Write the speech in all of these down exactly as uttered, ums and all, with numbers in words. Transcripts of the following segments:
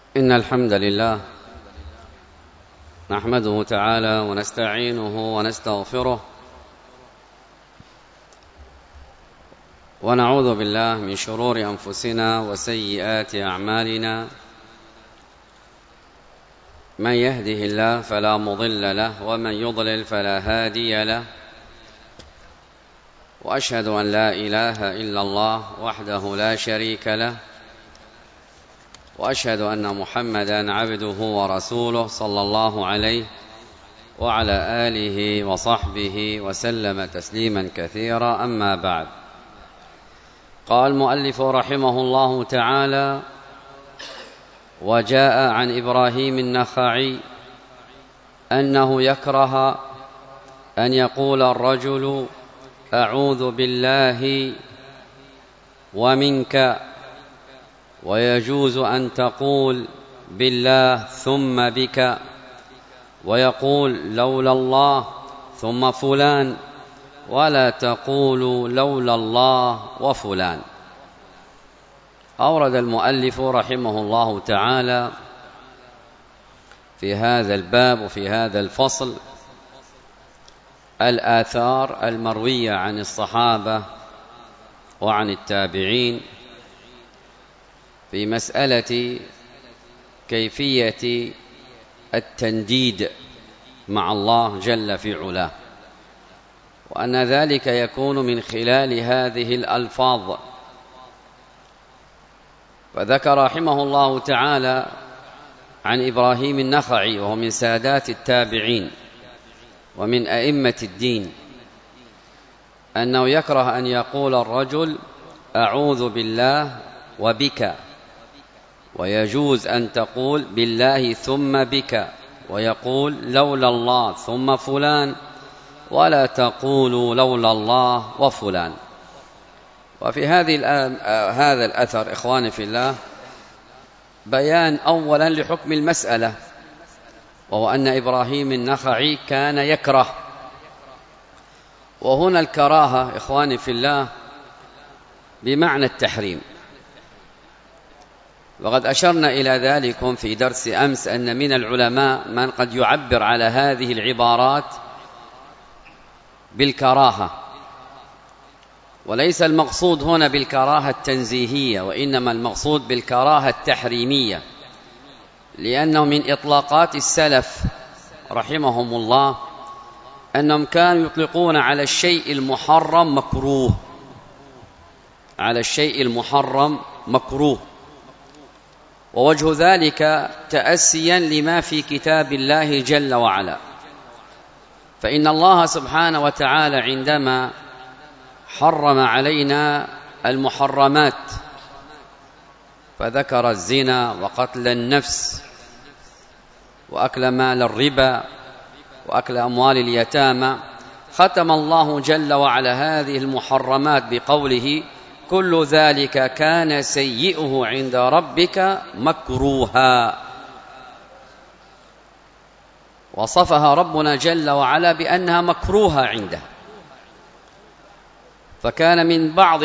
إن الحمد لله نحمده تعالى ونستعينه ونستغفره ونعوذ بالله من شرور أنفسنا وسيئات أعمالنا. من يهده الله فلا مضل له ومن يضلل فلا هادي له، وأشهد أن لا إله إلا الله وحده لا شريك له، وأشهد أن محمدًا عبده ورسوله صلى الله عليه وعلى آله وصحبه وسلم تسليمًا كثيرًا. أما بعد، قال المؤلف رحمه الله تعالى: وجاء عن إبراهيم النخعي أنه يكره أن يقول الرجل أعوذ بالله ومنك، ويجوز أن تقول بالله ثم بك، ويقول لولا الله ثم فلان، ولا تقول لولا الله وفلان. أورد المؤلف رحمه الله تعالى في هذا الباب وفي هذا الفصل الآثار المروية عن الصحابة وعن التابعين في مسألة كيفية التنديد مع الله جل في علاه، وأن ذلك يكون من خلال هذه الألفاظ. فذكر رحمه الله تعالى عن إبراهيم النخعي، وهو من سادات التابعين ومن أئمة الدين، أنه يكره أن يقول الرجل أعوذ بالله وبك، ويجوز أن تقول بالله ثم بك، ويقول لولا الله ثم فلان، ولا تقول لولا الله وفلان. وفي هذه هذا الأثر إخواني في الله بيان أولا لحكم المسألة، وهو أن إبراهيم النخعي كان يكره. وهنا الكراهة إخواني في الله بمعنى التحريم، وقد أشرنا إلى ذلك في درس أمس أن من العلماء من قد يعبر على هذه العبارات بالكراهة، وليس المقصود هنا بالكراهة التنزيهية، وإنما المقصود بالكراهة التحريمية، لأنه من إطلاقات السلف رحمهم الله أنهم كانوا يطلقون على الشيء المحرم مكروه، على الشيء المحرم مكروه. ووجه ذلك تأسيا لما في كتاب الله جل وعلا، فإن الله سبحانه وتعالى عندما حرم علينا المحرمات فذكر الزنا وقتل النفس وأكل مال الربا وأكل أموال اليتامى، ختم الله جل وعلا هذه المحرمات بقوله كل ذلك كان سيئه عند ربك مكروها. وصفها ربنا جل وعلا بأنها مكروهة عنده. فكان من بعض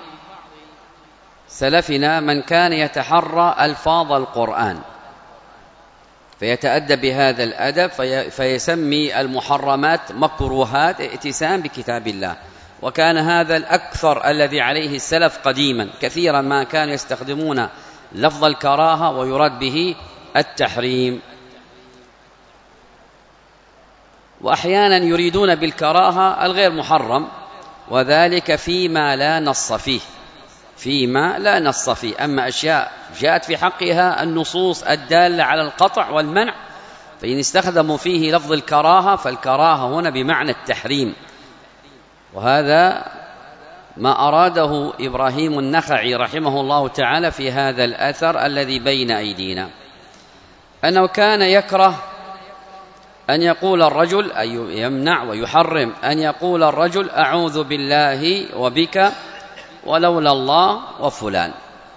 سلفنا من كان يتحرى ألفاظ القرآن فيتأدب بهذا الأدب فيسمي المحرمات مكروهات ائتسام بكتاب الله. وكان هذا الأكثر الذي عليه السلف قديما، كثيرا ما كانوا يستخدمون لفظ الكراهة ويراد به التحريم، وأحيانا يريدون بالكراهة الغير محرم، وذلك فيما لا نص فيه، فيما لا نص فيه. أما أشياء جاءت في حقها النصوص الدالة على القطع والمنع، فإن استخدموا فيه لفظ الكراهة فالكراهة هنا بمعنى التحريم. وهذا ما أراده إبراهيم النخعي رحمه الله تعالى في هذا الأثر الذي بين أيدينا، أنه كان يكره أن يقول الرجل، أي يمنع ويحرم أن يقول الرجل أعوذ بالله وبك ولولا الله وفلان.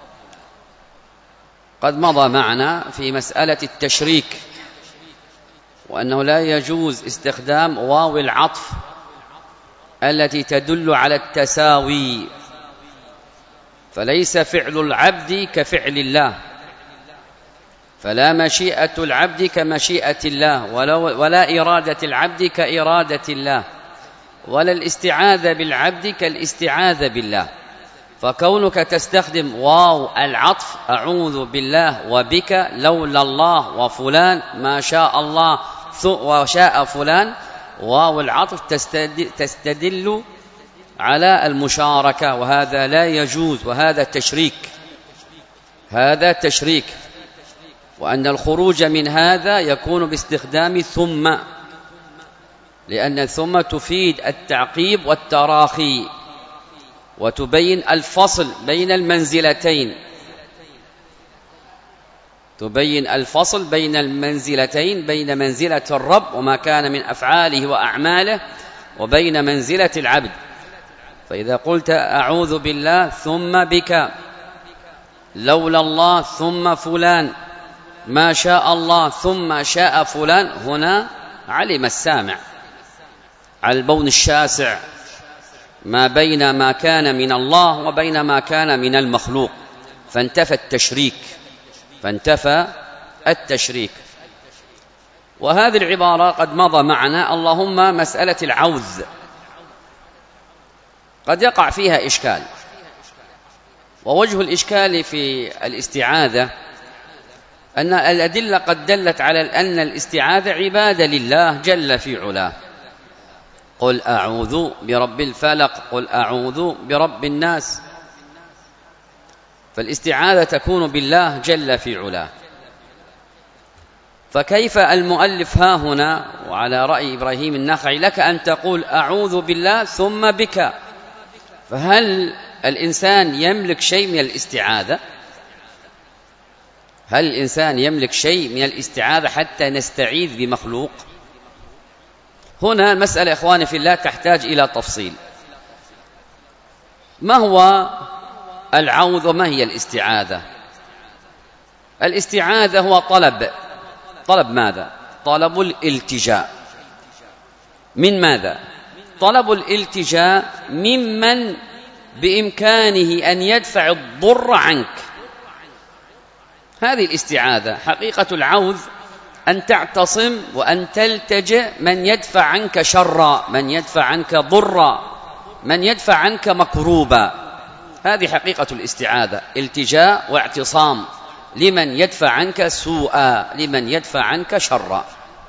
قد مضى معنا في مسألة التشريك، وأنه لا يجوز استخدام واو العطف التي تدل على التساوي، فليس فعل العبد كفعل الله، فلا مشيئة العبد كمشيئة الله، ولا إرادة العبد كإرادة الله، ولا الاستعاذة بالعبد كالاستعاذة بالله. فكونك تستخدم واو العطف أعوذ بالله وبك لولا الله وفلان ما شاء الله وشاء فلان، واو العطف تستدل على المشاركة، وهذا لا يجوز، وهذا تشريك، هذا تشريك. وأن الخروج من هذا يكون باستخدام ثم، لأن ثم تفيد التعقيب والتراخي، وتبين الفصل بين المنزلتين، تبين الفصل بين المنزلتين، بين منزلة الرب وما كان من أفعاله وأعماله، وبين منزلة العبد. فإذا قلت أعوذ بالله ثم بك، لولا الله ثم فلان، ما شاء الله ثم شاء فلان، هنا علم السامع على البون الشاسع ما بين ما كان من الله وبين ما كان من المخلوق، فانتفى التشريك، فانتفى التشريك. وهذه العبارة قد مضى معنا. اللهم مسألة العوذ قد يقع فيها إشكال، ووجه الإشكال في الاستعاذة أن الأدلة قد دلت على أن الاستعاذة عبادة لله جل في علاه. قل أعوذ برب الفلق، قل أعوذ برب الناس، فالاستعاذة تكون بالله جل في علاه. فكيف المؤلف ها هنا وعلى رأي إبراهيم النخعي لك أن تقول أعوذ بالله ثم بك؟ فهل الإنسان يملك شيء من الاستعاذة؟ هل الإنسان يملك شيء من الاستعاذة حتى نستعيذ بمخلوق؟ هنا المسألة إخواني في الله تحتاج إلى تفصيل. ما هو العوذ وما هي الاستعاذة؟ الاستعاذة هو طلب، طلب ماذا؟ طلب الالتجاء. من ماذا؟ طلب الالتجاء ممن بإمكانه أن يدفع الضر عنك. هذه الاستعاذة. حقيقة العوذ أن تعتصم وأن تلتجئ من يدفع عنك شرا، من يدفع عنك ضرا، من يدفع عنك مكروبا. هذه حقيقة الاستعاذة، التجاء واعتصام لمن يدفع عنك سوءا، لمن يدفع عنك شرا.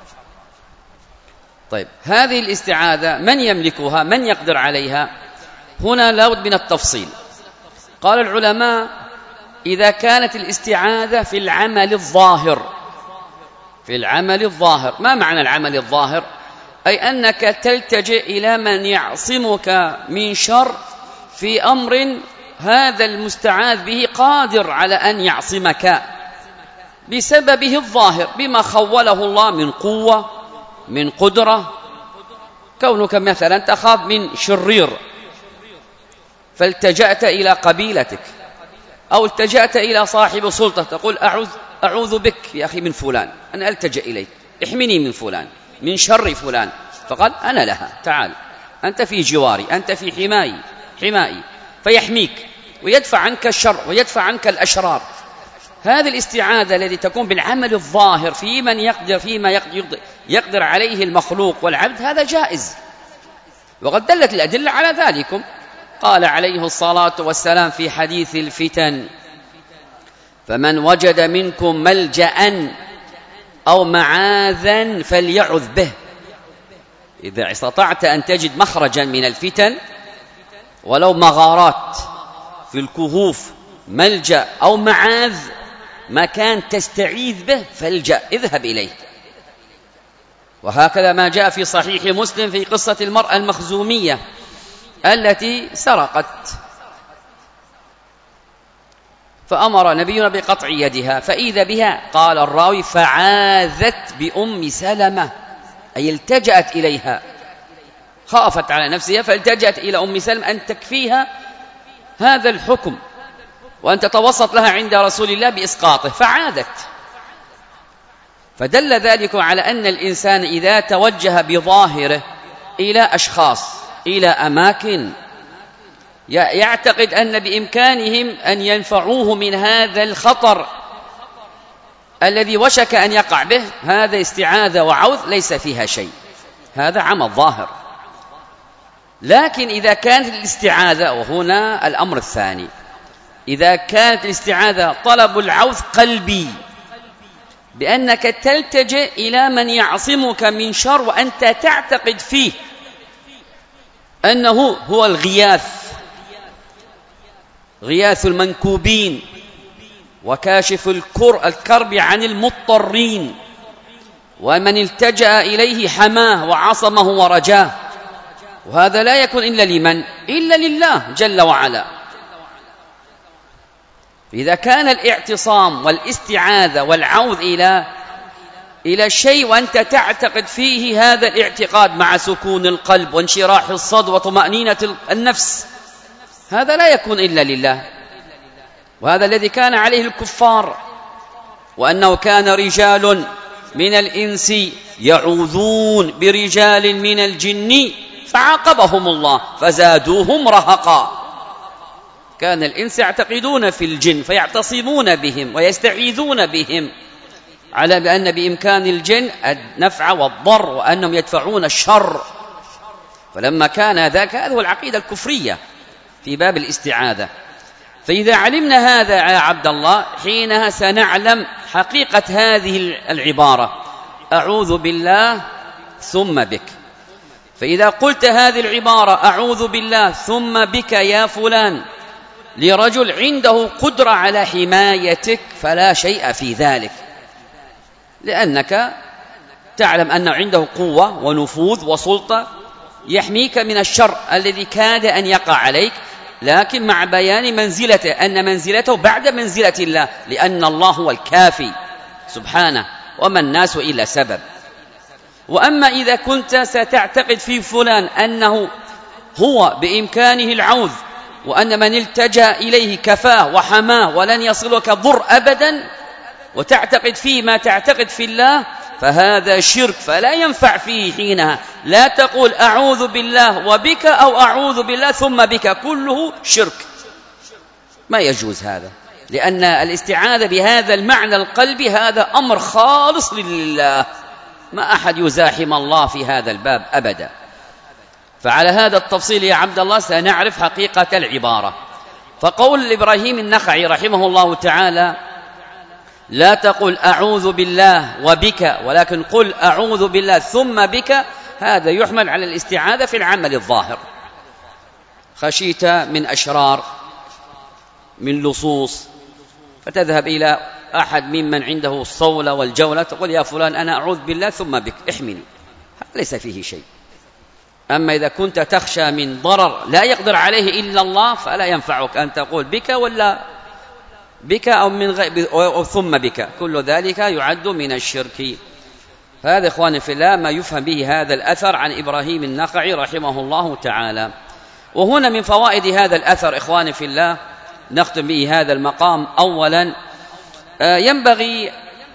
طيب، هذه الاستعاذة من يملكها؟ من يقدر عليها؟ هنا لابد من التفصيل. قال العلماء إذا كانت الاستعاذة في العمل الظاهر، في العمل الظاهر. ما معنى العمل الظاهر؟ أي أنك تلتجئ إلى من يعصمك من شر في أمر هذا المستعاذ به قادر على أن يعصمك بسببه الظاهر، بما خوله الله من قوة، من قدرة. كونك مثلا تخاف من شرير فالتجأت إلى قبيلتك، أو التجأت إلى صاحب سلطة، تقول أعوذ, أعوذ بك يا أخي من فلان، أنا ألتجأ إليك، احمني من فلان، من شر فلان. فقال أنا لها، تعال أنت في جواري، أنت في حماي حمائي، فيحميك ويدفع عنك الشر ويدفع عنك الأشرار. هذه الاستعاذة التي تكون بالعمل الظاهر في من يقدر فيما يقدر, يقدر عليه المخلوق والعبد، هذا جائز، وقد دلت الأدلة على ذلك. قال عليه الصلاة والسلام في حديث الفتن: فمن وجد منكم ملجأ أو معاذا فليعذ به. إذا استطعت أن تجد مخرجا من الفتن ولو مغارات في الكهوف، ملجأ أو معاذ، مكان تستعيذ به، فالجأ، اذهب إليه. وهكذا ما جاء في صحيح مسلم في قصة المرأة المخزومية التي سرقت، فأمر نبينا بقطع يدها، فإذا بها قال الراوي فعاذت بأم سلمة، أي التجأت إليها، خافت على نفسها فالتجأت إلى أم سلمة أن تكفيها هذا الحكم وأن تتوسط لها عند رسول الله بإسقاطه، فعادت. فدل ذلك على أن الإنسان إذا توجه بظاهره إلى أشخاص، إلى أماكن، يعتقد أن بإمكانهم أن ينفعوه من هذا الخطر الذي وشك أن يقع به هذا استعاذة وعوذ ليس فيها شيء، هذا عمل ظاهر. لكن إذا كانت الاستعاذة، وهنا الأمر الثاني، إذا كانت الاستعاذة طلب العوذ قلبي بأنك تلتجئ إلى من يعصمك من شر وأنت تعتقد فيه أنه هو الغياث، غياث المنكوبين وكاشف الكرب عن المضطرين، ومن التجأ إليه حماه وعصمه ورجاه، وهذا لا يكون إلا لمن؟ إلا لله جل وعلا. إذا كان الاعتصام والاستعاذة والعوذ إلى إلى شيء وأنت تعتقد فيه هذا الاعتقاد مع سكون القلب وانشراح الصدر وطمأنينة النفس، هذا لا يكون إلا لله. وهذا الذي كان عليه الكفار، وأنه كان رجال من الإنس يعوذون برجال من الجن فعاقبهم الله فزادوهم رهقا. كان الإنس يعتقدون في الجن فيعتصمون بهم ويستعيذون بهم على بأن بإمكان الجن النفع والضر وأنهم يدفعون الشر. فلما كان ذاك، هذه هو العقيدة الكفرية في باب الاستعاذة. فإذا علمنا هذا يا عبد الله، حينها سنعلم حقيقة هذه العبارة: أعوذ بالله ثم بك. فإذا قلت هذه العبارة أعوذ بالله ثم بك يا فلان لرجل عنده قدرة على حمايتك فلا شيء في ذلك، لأنك تعلم أن عنده قوة ونفوذ وسلطة يحميك من الشر الذي كاد أن يقع عليك، لكن مع بيان منزلته، أن منزلته بعد منزلة الله، لأن الله هو الكافي سبحانه وما الناس إلا سبب. وأما إذا كنت ستعتقد في فلان أنه هو بإمكانه العوذ وأن من التجأ إليه كفاه وحماه ولن يصلك ضر أبدا، وتعتقد فيه ما تعتقد في الله، فهذا شرك، فلا ينفع فيه حينها. لا تقول أعوذ بالله وبك أو أعوذ بالله ثم بك، كله شرك، ما يجوز هذا، لأن الاستعاذة بهذا المعنى القلبي هذا أمر خالص لله، ما أحد يزاحم الله في هذا الباب أبدا. فعلى هذا التفصيل يا عبد الله سنعرف حقيقة العبارة. فقول إبراهيم النخعي رحمه الله تعالى: لا تقل أعوذ بالله وبك، ولكن قل أعوذ بالله ثم بك، هذا يحمل على الاستعاذة في العمل الظاهر. خشيت من أشرار، من لصوص، فتذهب إلى أحد ممن عنده الصولة والجولة تقول: يا فلان أنا أعوذ بالله ثم بك احمني، ليس فيه شيء. أما إذا كنت تخشى من ضرر لا يقدر عليه إلا الله فلا ينفعك أن تقول بك ولا بك أو من غير أو ثم بك، كل ذلك يعد من الشرك. هذا إخواني في الله ما يفهم به هذا الأثر عن إبراهيم النخعي رحمه الله تعالى. وهنا من فوائد هذا الأثر إخواني في الله نختم به هذا المقام. أولا ينبغي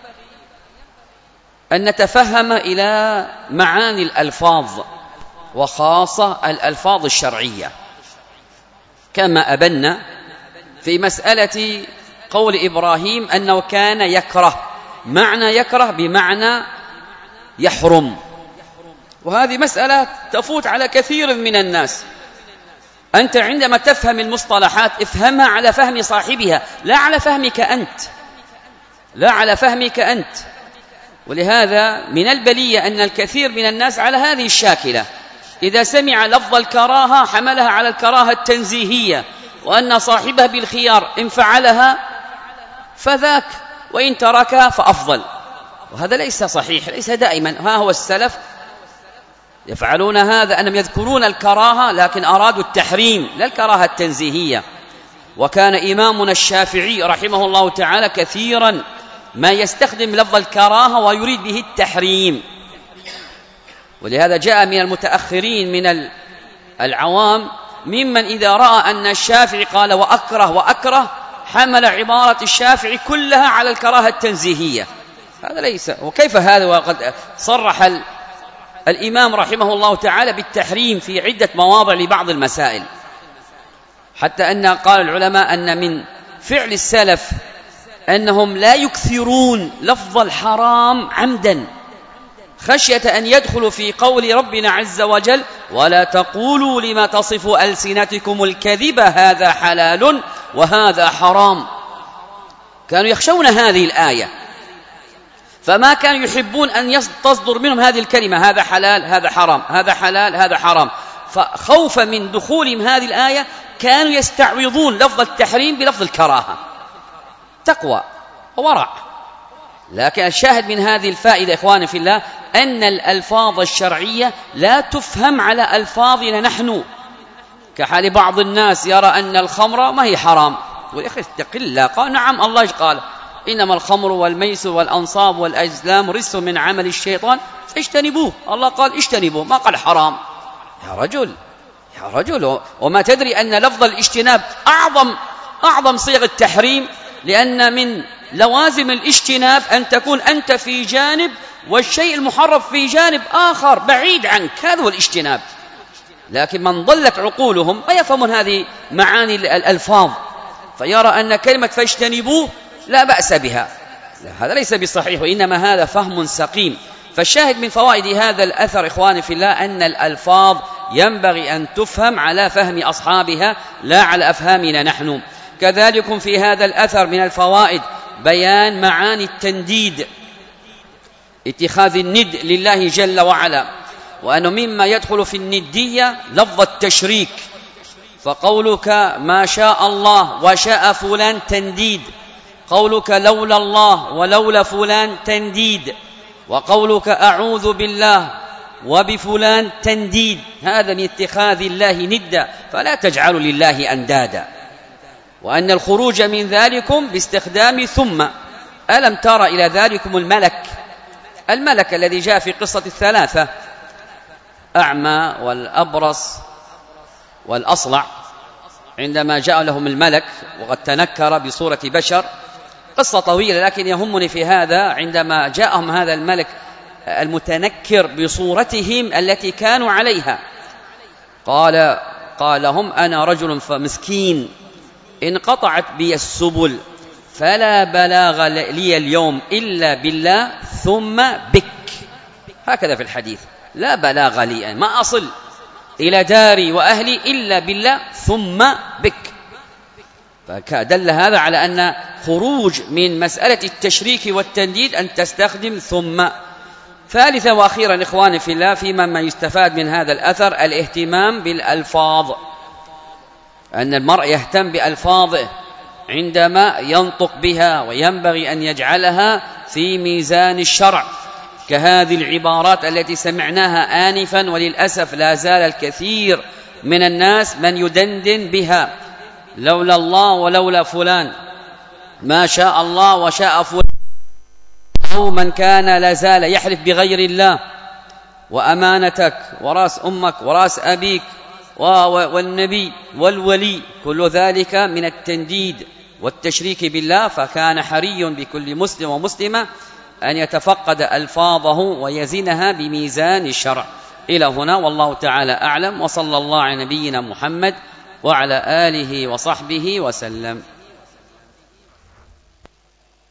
أن نتفهم إلى معاني الألفاظ، وخاصة الألفاظ الشرعية، كما أبنا في مسألة قول إبراهيم أنه كان يكره. معنى يكره بمعنى يحرم، وهذه مسألة تفوت على كثير من الناس. أنت عندما تفهم المصطلحات افهمها على فهم صاحبها، لا على فهمك أنت، لا على فهمك أنت. ولهذا من البلية أن الكثير من الناس على هذه الشاكلة، إذا سمع لفظ الكراهة حملها على الكراهة التنزيهية، وأن صاحبها بالخيار إن فعلها فذاك وإن تركها فأفضل، وهذا ليس صحيح، ليس دائما. ها هو السلف يفعلون هذا، أنهم يذكرون الكراهة لكن أرادوا التحريم لا الكراهة التنزيهية. وكان إمامنا الشافعي رحمه الله تعالى كثيرا ما يستخدم لفظ الكراهة ويريد به التحريم. ولهذا جاء من المتأخرين من العوام ممن إذا رأى أن الشافعي قال وأكره وأكره حمل عبارة الشافعي كلها على الكراهة التنزيهية. هذا ليس. وكيف هذا وقد صرح الإمام رحمه الله تعالى بالتحريم في عدة مواضع لبعض المسائل، حتى أن قال العلماء أن من فعل السلف أنهم لا يكثرون لفظ الحرام عمدا خشية أن يدخلوا في قول ربنا عز وجل: ولا تقولوا لما تصف ألسنتكم الكذب هذا حلال وهذا حرام. كانوا يخشون هذه الآية، فما كانوا يحبون أن تصدر منهم هذه الكلمة: هذا حلال هذا حرام، هذا حلال هذا حرام. فخوفا من دخولهم هذه الآية كانوا يستعوضون لفظ التحريم بلفظ الكراهة، تقوى وورع. لكن الشاهد من هذه الفائدة إخواني في الله أن الألفاظ الشرعية لا تفهم على ألفاظنا نحن، كحال بعض الناس يرى أن الخمر ما هي حرام، يقول: أخي اتق الله. قال: نعم، الله قال: إنما الخمر والميسر والأنصاب والأزلام رجس من عمل الشيطان فاجتنبوه. الله قال اجتنبوه، ما قال حرام. يا رجل يا رجل وما تدري أن لفظ الاجتناب أعظم أعظم صيغ التحريم، لأن من لوازم الاجتناب أن تكون أنت في جانب والشيء المحرم في جانب آخر بعيد عنك، هذا هو الاجتناب. لكن من ضلت عقولهم ما يفهمون هذه معاني الألفاظ، فيرى أن كلمة فاجتنبوه لا بأس بها. لا، هذا ليس بصحيح، وإنما هذا فهم سقيم. فالشاهد من فوائد هذا الأثر إخواني في الله أن الألفاظ ينبغي أن تفهم على فهم أصحابها لا على أفهامنا نحن. كذلك في هذا الأثر من الفوائد بيان معاني التنديد، اتخاذ الند لله جل وعلا، وأنه مما يدخل في الندية لفظ التشريك. فقولك ما شاء الله وشاء فلان تنديد، قولك لولا الله ولولا فلان تنديد، وقولك أعوذ بالله وبفلان تنديد، هذا من اتخاذ الله ندا، فلا تجعلوا لله أندادا. وأن الخروج من ذلكم باستخدام ثم. ألم تر إلى ذلكم الملك الملك الذي جاء في قصة الثلاثة، أعمى والأبرص والأصلع، عندما جاء لهم الملك وقد تنكر بصورة بشر، قصة طويلة، لكن يهمني في هذا عندما جاءهم هذا الملك المتنكر بصورتهم التي كانوا عليها، قال قال لهم: أنا رجل مسكين انقطعت بي السبل فلا بلاغ لي اليوم إلا بالله ثم بك. هكذا في الحديث: لا بلاغ لي، ما أصل إلى داري وأهلي إلا بالله ثم بك. فدل هذا على أن خروج من مسألة التشريك والتنديد أن تستخدم ثم. ثالثا وأخيرا إخواني في الله، فيما ما يستفاد من هذا الأثر الاهتمام بالألفاظ، أن المرء يهتم بألفاظه عندما ينطق بها، وينبغي أن يجعلها في ميزان الشرع، كهذه العبارات التي سمعناها آنفا، وللأسف لا زال الكثير من الناس من يدندن بها: لولا الله ولولا فلان، ما شاء الله وشاء فلان. أو من كان لا زال يحلف بغير الله وأمانتك ورأس أمك ورأس أبيك والنبي والولي، كل ذلك من التنديد والتشريك بالله. فكان حري بكل مسلم ومسلمة أن يتفقد ألفاظه ويزنها بميزان الشرع. إلى هنا والله تعالى أعلم، وصلى الله على نبينا محمد وعلى آله وصحبه وسلم.